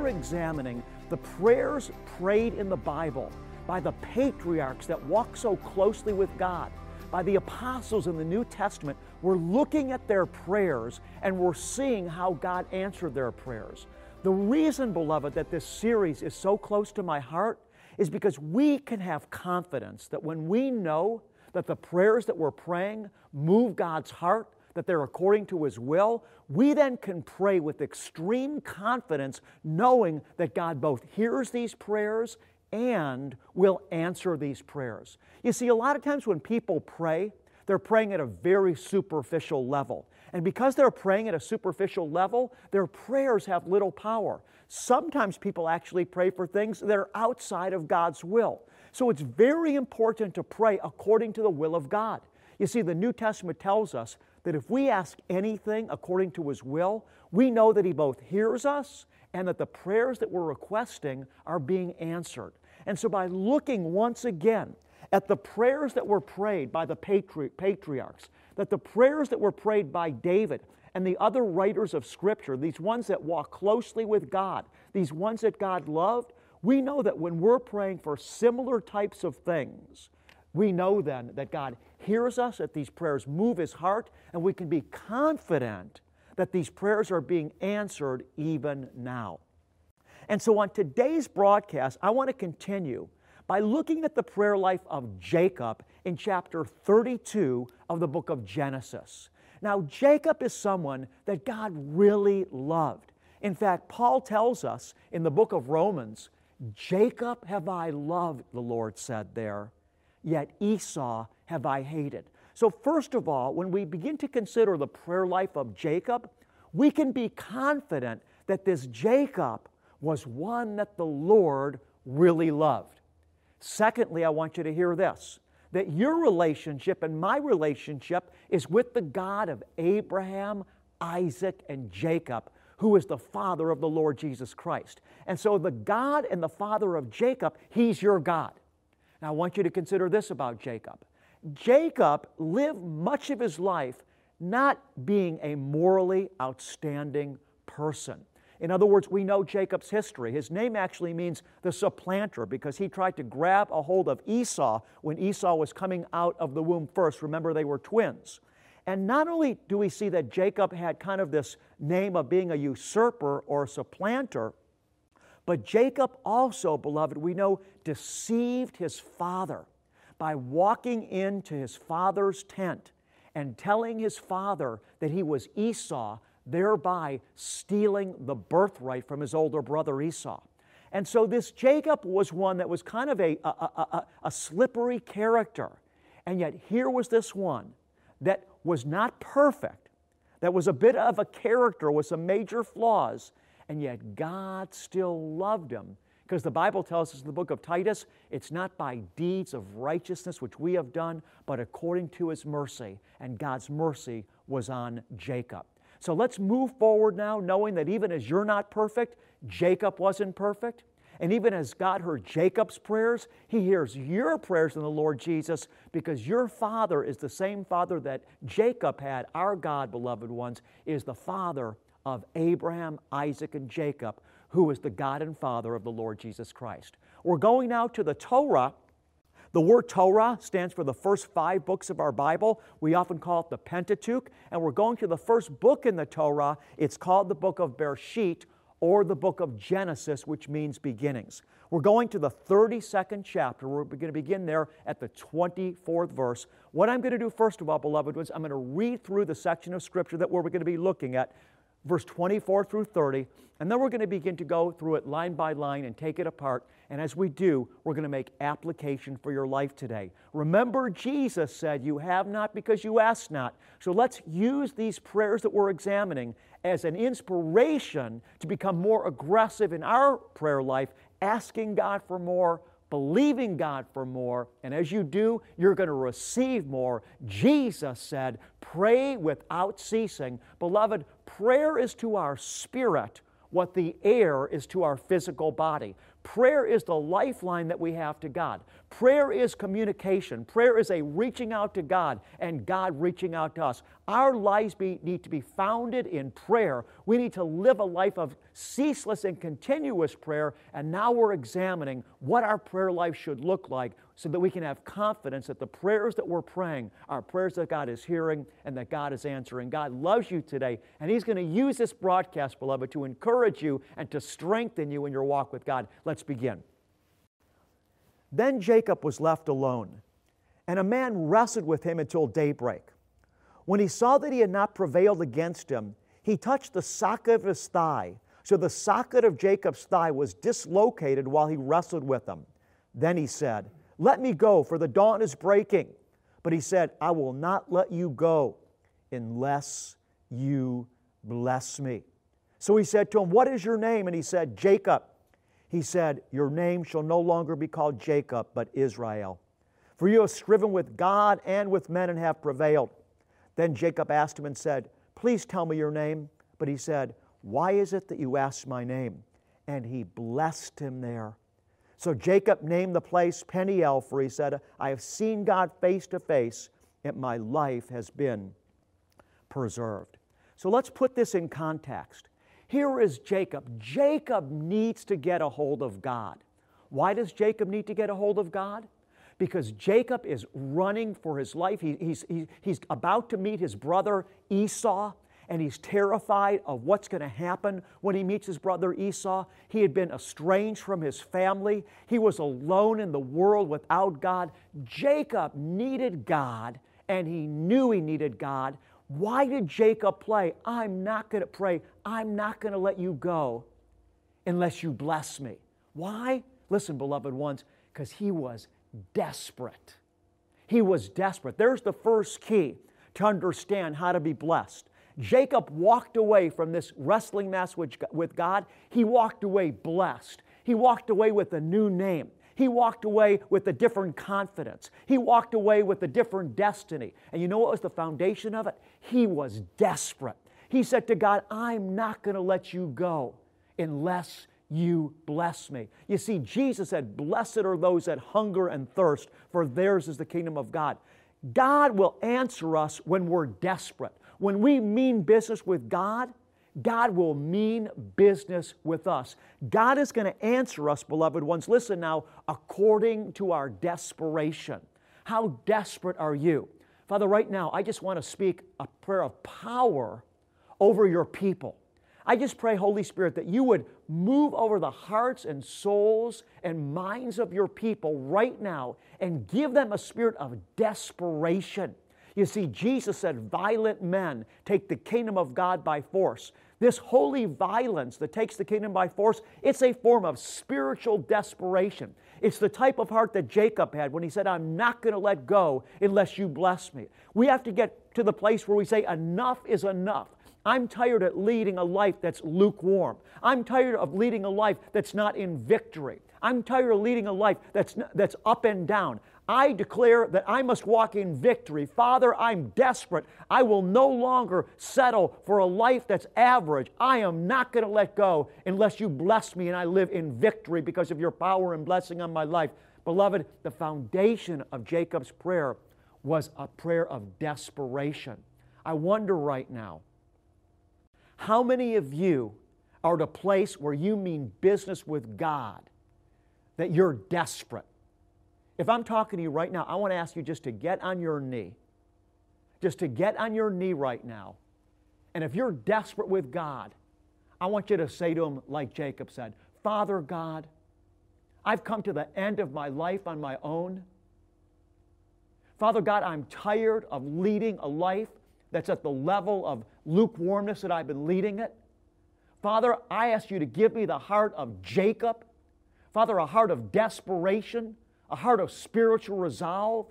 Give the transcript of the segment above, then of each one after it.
examining the prayers prayed in the Bible by the patriarchs that walk so closely with God, by the apostles in the New Testament, we're looking at their prayers and we're seeing how God answered their prayers. The reason, beloved, that this series is so close to my heart is because we can have confidence that when we know that the prayers that we're praying move God's heart, that they're according to His will, we then can pray with extreme confidence, knowing that God both hears these prayers and will answer these prayers. You see, a lot of times when people pray, they're praying at a very superficial level. And because they're praying at a superficial level, their prayers have little power. Sometimes people actually pray for things that are outside of God's will. So it's very important to pray according to the will of God. You see, the New Testament tells us that if we ask anything according to His will, we know that He both hears us and that the prayers that we're requesting are being answered. And so by looking once again at the prayers that were prayed by the patriarchs, that the prayers that were prayed by David and the other writers of Scripture, these ones that walk closely with God, these ones that God loved, we know that when we're praying for similar types of things, we know then that God hears us, that these prayers move His heart, and we can be confident that these prayers are being answered even now. And so on today's broadcast, I want to continue by looking at the prayer life of Jacob in chapter 32 of the book of Genesis. Now, Jacob is someone that God really loved. In fact, Paul tells us in the book of Romans, Jacob have I loved, the Lord said there, yet Esau have I hated. So first of all, when we begin to consider the prayer life of Jacob, we can be confident that this Jacob was one that the Lord really loved. Secondly, I want you to hear this, that your relationship and my relationship is with the God of Abraham, Isaac, and Jacob, who is the Father of the Lord Jesus Christ. And so the God and the Father of Jacob, He's your God. Now I want you to consider this about Jacob. Jacob lived much of his life not being a morally outstanding person. In other words, we know Jacob's history. His name actually means the supplanter because he tried to grab a hold of Esau when Esau was coming out of the womb first. Remember, they were twins. And not only do we see that Jacob had kind of this name of being a usurper or a supplanter, but Jacob also, beloved, we know, deceived his father by walking into his father's tent and telling his father that he was Esau, thereby stealing the birthright from his older brother Esau. And so this Jacob was one that was kind of a slippery character. And yet here was this one that was not perfect, that was a bit of a character with some major flaws, and yet God still loved him. Because the Bible tells us in the book of Titus, it's not by deeds of righteousness which we have done, but according to His mercy. And God's mercy was on Jacob. So let's move forward now, knowing that even as you're not perfect, Jacob wasn't perfect. And even as God heard Jacob's prayers, He hears your prayers in the Lord Jesus, because your Father is the same Father that Jacob had. Our God, beloved ones, is the Father of Abraham, Isaac, and Jacob, who is the God and Father of the Lord Jesus Christ. We're going now to the Torah. The word Torah stands for the first 5 books of our Bible. We often call it the Pentateuch. And we're going to the first book in the Torah. It's called the book of Bereshit, or the book of Genesis, which means beginnings. We're going to the 32nd chapter. We're going to begin there at the 24th verse. What I'm going to do first of all, beloved ones, I'm going to read through the section of Scripture that we're going to be looking at, verse 24 through 30, and then we're going to begin to go through it line by line and take it apart. And as we do, we're going to make application for your life today. Remember, Jesus said, "You have not because you ask not." So let's use these prayers that we're examining as an inspiration to become more aggressive in our prayer life, asking God for more, believing God for more, and as you do, you're going to receive more. Jesus said, "Pray without ceasing." Beloved, prayer is to our spirit what the air is to our physical body. Prayer is the lifeline that we have to God. Prayer is communication. Prayer is a reaching out to God and God reaching out to us. Our lives need to be founded in prayer. We need to live a life of ceaseless and continuous prayer, and now we're examining what our prayer life should look like so that we can have confidence that the prayers that we're praying are prayers that God is hearing and that God is answering. God loves you today, and He's going to use this broadcast, beloved, to encourage you and to strengthen you in your walk with God. Let's begin. Then Jacob was left alone, and a man wrestled with him until daybreak. When he saw that he had not prevailed against him, he touched the socket of his thigh. So the socket of Jacob's thigh was dislocated while he wrestled with him. Then he said, "Let me go, for the dawn is breaking." But he said, "I will not let you go unless you bless me." So he said to him, "What is your name?" And he said, "Jacob." He said, "Your name shall no longer be called Jacob, but Israel. For you have striven with God and with men and have prevailed." Then Jacob asked him and said, "Please tell me your name." But he said, "Why is it that you ask my name?" And he blessed him there. So Jacob named the place Peniel, for he said, "I have seen God face to face, and my life has been preserved." So let's put this in context. Here is Jacob. Jacob needs to get a hold of God. Why does Jacob need to get a hold of God? Because Jacob is running for his life. He's about to meet his brother Esau, and he's terrified of what's going to happen when he meets his brother Esau. He had been estranged from his family. He was alone in the world without God. Jacob needed God, and he knew he needed God. Why did Jacob pray, I'm not going to let you go unless you bless me? Why? Listen, beloved ones, because he was desperate. He was desperate. There's the first key to understand how to be blessed. Jacob walked away from this wrestling match with God. He walked away blessed. He walked away with a new name. He walked away with a different confidence. He walked away with a different destiny. And you know what was the foundation of it? He was desperate. He said to God, I'm not going to let you go unless you bless me. You see, Jesus said, blessed are those that hunger and thirst, for theirs is the kingdom of God. God will answer us when we're desperate. When we mean business with God, God will mean business with us. God is going to answer us, beloved ones. Listen now, according to our desperation. How desperate are you? Father, right now, I just want to speak a prayer of power over your people. I just pray, Holy Spirit, that you would move over the hearts and souls and minds of your people right now and give them a spirit of desperation. You see, Jesus said, violent men take the kingdom of God by force. This holy violence that takes the kingdom by force, it's a form of spiritual desperation. It's the type of heart that Jacob had when he said, I'm not going to let go unless you bless me. We have to get to the place where we say, enough is enough. I'm tired of leading a life that's lukewarm. I'm tired of leading a life that's not in victory. I'm tired of leading a life that's up and down. I declare that I must walk in victory. Father, I'm desperate. I will no longer settle for a life that's average. I am not going to let go unless you bless me and I live in victory because of your power and blessing on my life. Beloved, the foundation of Jacob's prayer was a prayer of desperation. I wonder right now, how many of you are at a place where you mean business with God, that you're desperate? If I'm talking to you right now, I want to ask you just to get on your knee. Just to get on your knee right now. And if you're desperate with God, I want you to say to Him like Jacob said, Father God, I've come to the end of my life on my own. Father God, I'm tired of leading a life that's at the level of lukewarmness that I've been leading it. Father, I ask you to give me the heart of Jacob. Father, a heart of desperation, a heart of spiritual resolve,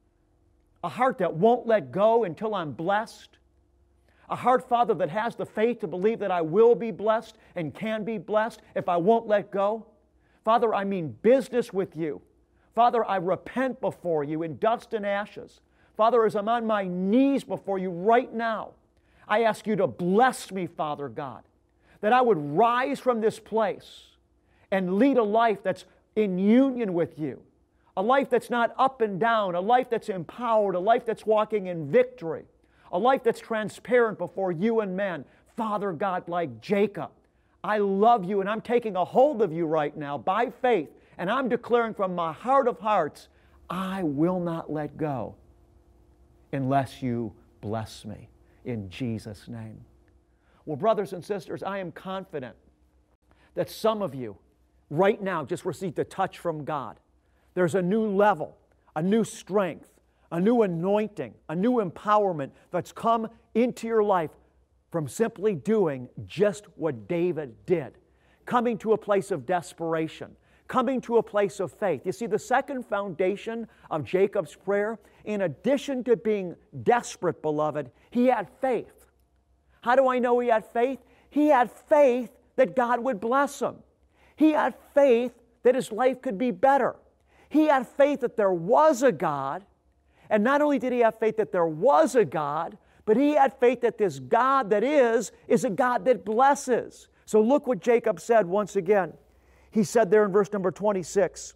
a heart that won't let go until I'm blessed, a heart, Father, that has the faith to believe that I will be blessed and can be blessed if I won't let go. Father, I mean business with you. Father, I repent before you in dust and ashes. Father, as I'm on my knees before you right now, I ask you to bless me, Father God, that I would rise from this place and lead a life that's in union with you, a life that's not up and down, a life that's empowered, a life that's walking in victory, a life that's transparent before you and men. Father God, like Jacob, I love you and I'm taking a hold of you right now by faith, and I'm declaring from my heart of hearts, I will not let go unless you bless me in Jesus' name. Well, brothers and sisters, I am confident that some of you right now just received a touch from God. There's a new level, a new strength, a new anointing, a new empowerment that's come into your life from simply doing just what David did, coming to a place of desperation, coming to a place of faith. You see, the second foundation of Jacob's prayer, in addition to being desperate, beloved, he had faith. How do I know he had faith? He had faith that God would bless him. He had faith that his life could be better. He had faith that there was a God, and not only did he have faith that there was a God, but he had faith that this God that is a God that blesses. So look what Jacob said once again. He said there in verse number 26,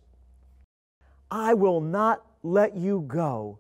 I will not let you go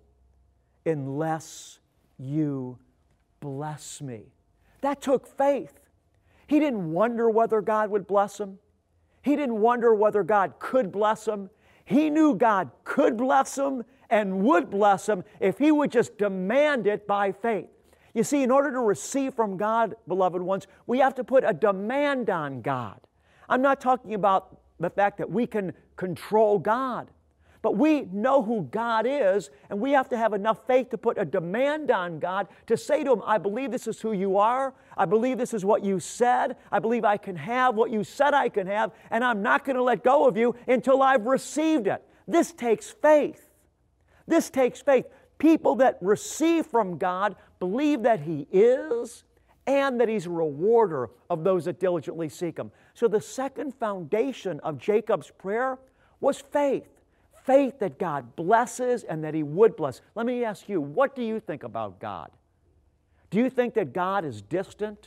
unless you bless me. That took faith. He didn't wonder whether God would bless him. He didn't wonder whether God could bless him. He knew God could bless him and would bless him if he would just demand it by faith. You see, in order to receive from God, beloved ones, we have to put a demand on God. I'm not talking about the fact that we can control God, but we know who God is, and we have to have enough faith to put a demand on God to say to Him, I believe this is who you are. I believe this is what you said. I believe I can have what you said I can have, and I'm not going to let go of you until I've received it. This takes faith. This takes faith. People that receive from God believe that He is and that He's a rewarder of those that diligently seek Him. So the second foundation of Jacob's prayer was faith. Faith that God blesses and that He would bless. Let me ask you, what do you think about God? Do you think that God is distant?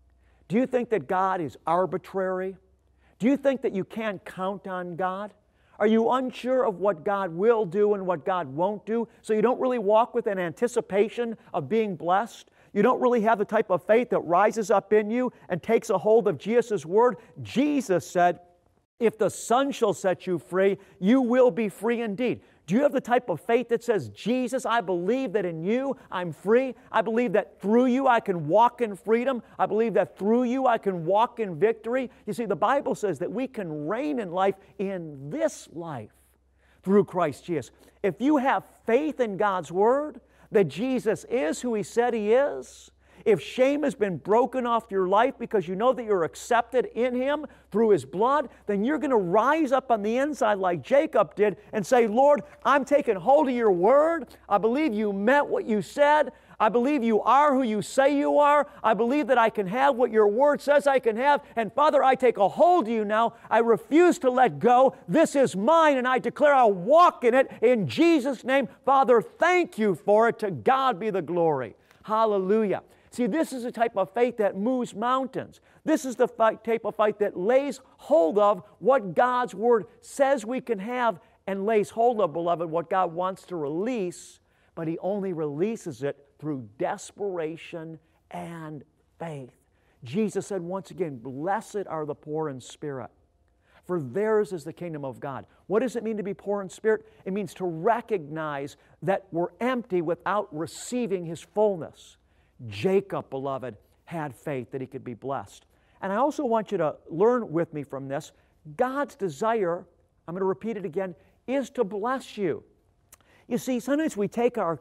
Do you think that God is arbitrary? Do you think that you can't count on God? Are you unsure of what God will do and what God won't do, so you don't really walk with an anticipation of being blessed? You don't really have the type of faith that rises up in you and takes a hold of Jesus' word? Jesus said, if the Son shall set you free, you will be free indeed. Do you have the type of faith that says, Jesus, I believe that in you I'm free. I believe that through you I can walk in freedom. I believe that through you I can walk in victory. You see, the Bible says that we can reign in life in this life through Christ Jesus. If you have faith in God's Word, that Jesus is who He said He is, if shame has been broken off your life because you know that you're accepted in Him through His blood, then you're going to rise up on the inside like Jacob did and say, Lord, I'm taking hold of your word. I believe you meant what you said. I believe you are who you say you are. I believe that I can have what your word says I can have. And Father, I take a hold of you now. I refuse to let go. This is mine, and I declare I'll walk in it in Jesus' name. Father, thank you for it. To God be the glory. Hallelujah. See, this is a type of faith that moves mountains. This is the type of faith that lays hold of what God's Word says we can have and lays hold of, beloved, what God wants to release, but He only releases it through desperation and faith. Jesus said once again, blessed are the poor in spirit, for theirs is the kingdom of God. What does it mean to be poor in spirit? It means to recognize that we're empty without receiving His fullness. Jacob, beloved, had faith that he could be blessed. And I also want you to learn with me from this, God's desire, I'm going to repeat it again, is to bless you. You see, sometimes we take our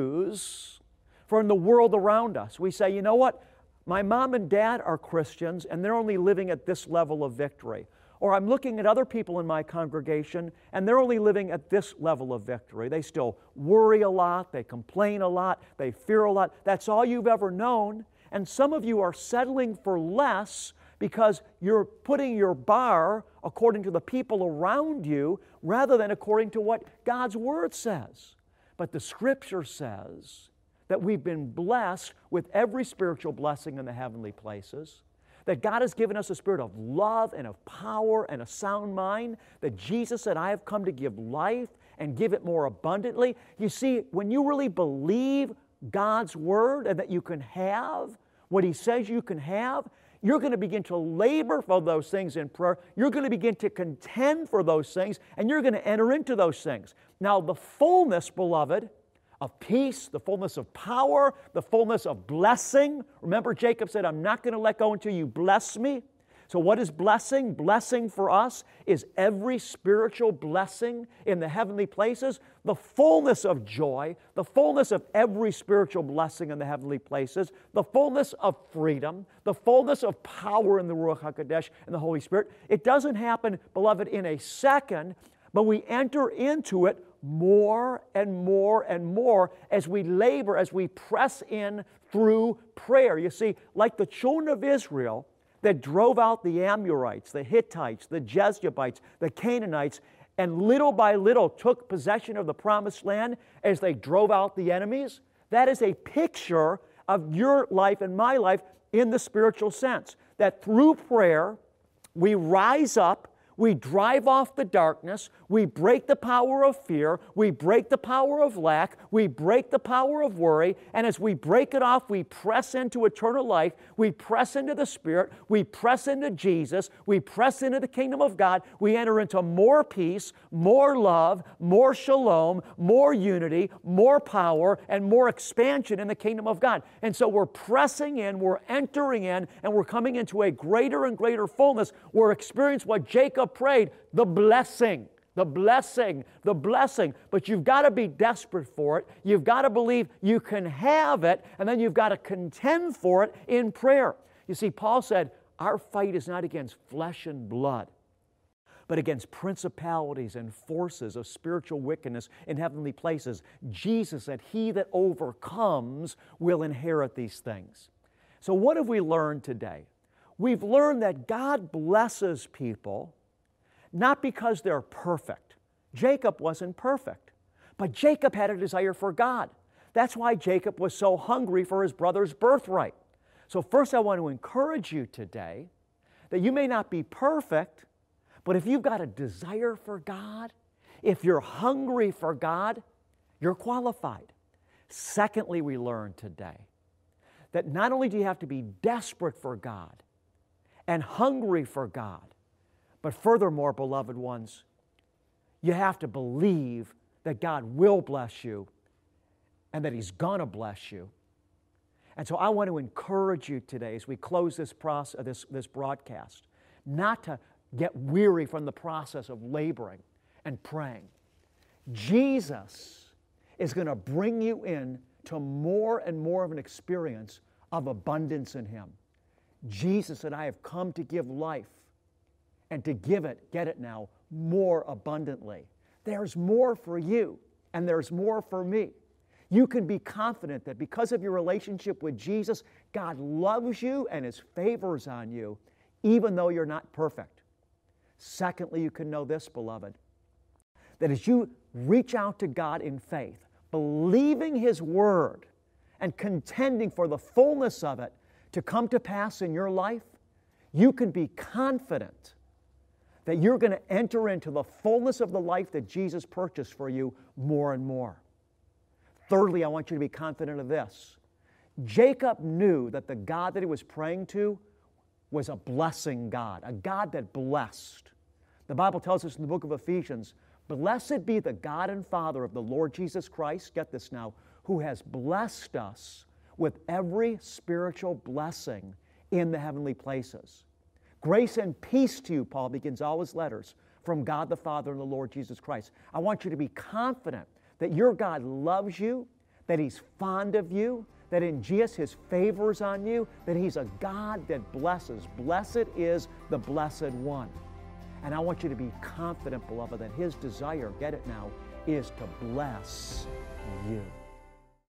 cues from the world around us. We say, you know what, my mom and dad are Christians and they're only living at this level of victory. Or I'm looking at other people in my congregation and they're only living at this level of victory. They still worry a lot, they complain a lot, they fear a lot. That's all you've ever known. And some of you are settling for less because you're putting your bar according to the people around you rather than according to what God's Word says. But the Scripture says that we've been blessed with every spiritual blessing in the heavenly places, that God has given us a spirit of love and of power and a sound mind, that Jesus said, I have come to give life and give it more abundantly. You see, when you really believe God's Word and that you can have what He says you can have, you're going to begin to labor for those things in prayer. You're going to begin to contend for those things, and you're going to enter into those things. Now, the fullness, beloved, of peace, the fullness of power, the fullness of blessing. Remember, Jacob said, I'm not going to let go until you bless me. So what is blessing? Blessing for us is every spiritual blessing in the heavenly places, the fullness of joy, the fullness of every spiritual blessing in the heavenly places, the fullness of freedom, the fullness of power in the Ruach HaKodesh and the Holy Spirit. It doesn't happen, beloved, in a second, but we enter into it more and more and more as we labor, as we press in through prayer. You see, like the children of Israel that drove out the Amorites, the Hittites, the Jebusites, the Canaanites, and little by little took possession of the promised land as they drove out the enemies, that is a picture of your life and my life in the spiritual sense. That through prayer, we rise up, we drive off the darkness, we break the power of fear, we break the power of lack, we break the power of worry, and as we break it off, we press into eternal life, we press into the Spirit, we press into Jesus, we press into the kingdom of God, we enter into more peace, more love, more shalom, more unity, more power, and more expansion in the kingdom of God. And so we're pressing in, we're entering in, and we're coming into a greater and greater fullness. We're experiencing what Jacob prayed, the blessing, the blessing, the blessing. But you've got to be desperate for it. You've got to believe you can have it, and then you've got to contend for it in prayer. You see, Paul said, our fight is not against flesh and blood, but against principalities and forces of spiritual wickedness in heavenly places. Jesus said, he that overcomes will inherit these things. So what have we learned today? We've learned that God blesses people not because they're perfect. Jacob wasn't perfect, but Jacob had a desire for God. That's why Jacob was so hungry for his brother's birthright. So first I want to encourage you today that you may not be perfect, but if you've got a desire for God, if you're hungry for God, you're qualified. Secondly, we learned today that not only do you have to be desperate for God and hungry for God, but furthermore, beloved ones, you have to believe that God will bless you and that He's going to bless you. And so I want to encourage you today as we close this broadcast, not to get weary from the process of laboring and praying. Jesus is going to bring you in to more and more of an experience of abundance in Him. Jesus said, I have come to give life and to give it, get it now, more abundantly. There's more for you and there's more for me. You can be confident that because of your relationship with Jesus, God loves you and His favor is on you, even though you're not perfect. Secondly, you can know this, beloved, that as you reach out to God in faith, believing His Word and contending for the fullness of it to come to pass in your life, you can be confident that you're going to enter into the fullness of the life that Jesus purchased for you more and more. Thirdly, I want you to be confident of this. Jacob knew that the God that he was praying to was a blessing God, a God that blessed. The Bible tells us in the book of Ephesians, blessed be the God and Father of the Lord Jesus Christ, get this now, who has blessed us with every spiritual blessing in the heavenly places. Grace and peace to you, Paul begins all his letters, from God the Father and the Lord Jesus Christ. I want you to be confident that your God loves you, that He's fond of you, that in Jesus His favor is on you, that He's a God that blesses. Blessed is the Blessed One. And I want you to be confident, beloved, that His desire, get it now, is to bless you.